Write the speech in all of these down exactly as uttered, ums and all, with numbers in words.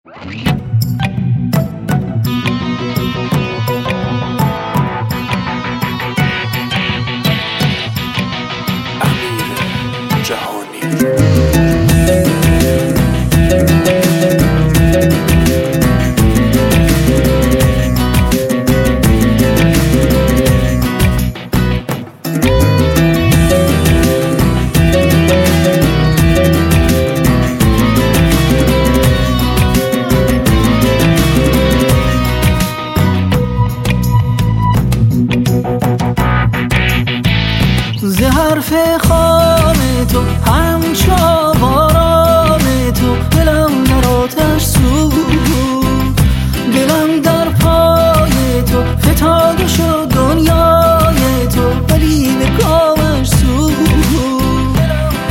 ز حرف خام تو همچو باران تو دلم در آتش سوخت، دلم در پای تو فتاده شد دنیای تو ولی به کامش سوخت.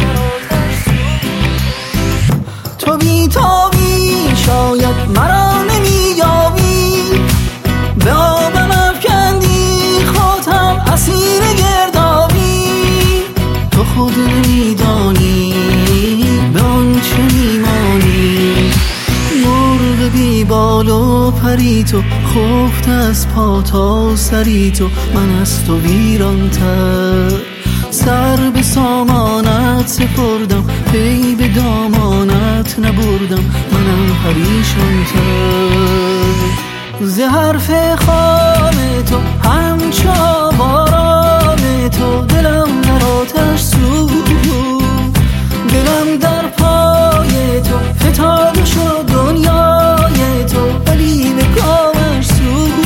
تو بی تابی شاید مرا نمییابی، به آبم افکندی خودم اسیر گردابی. تو خود نمیدانی به آنچه میمانی، مرغ بی بال و پری تو خفت از پا تا سری تو. من از تو ویران‌تر سر به سامانت سپردم، پی به دامانت نبردم، منم پریشان‌تر. ز حرف خام تو همچو باران تو دلم در آتش سوخت، دلم در پای تو فتاده شد دنیای تو ولی به کامش سوخت.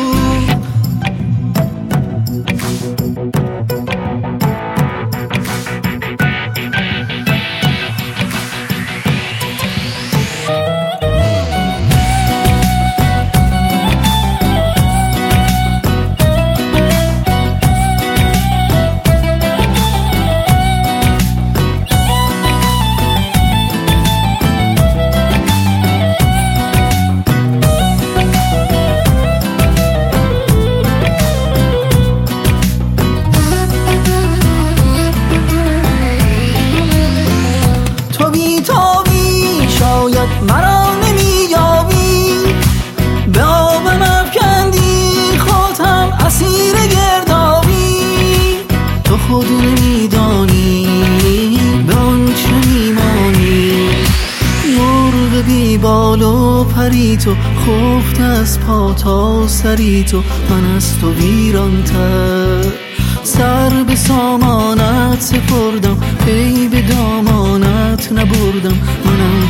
شاید مرا نمییابی، به آبم افکندی خودم اسیر گردابی. تو خود نمیدانی به آنچه میمانی، مرغ بی بال و پری تو خفت از پا تا سری تو. من از تو ویران‌تر سر به سامانت سپردم، پی به دامانت نبردم، منم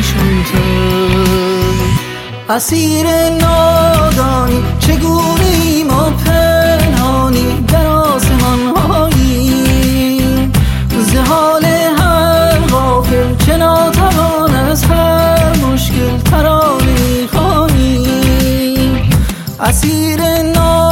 پریشان‌تر. اسیر نادانی چگونیم و پنهانی در آسمان‌هاییم، ز حال هر غافل چه ناتوان از هر مشکل ترانه خوانیم. اسیر نادانی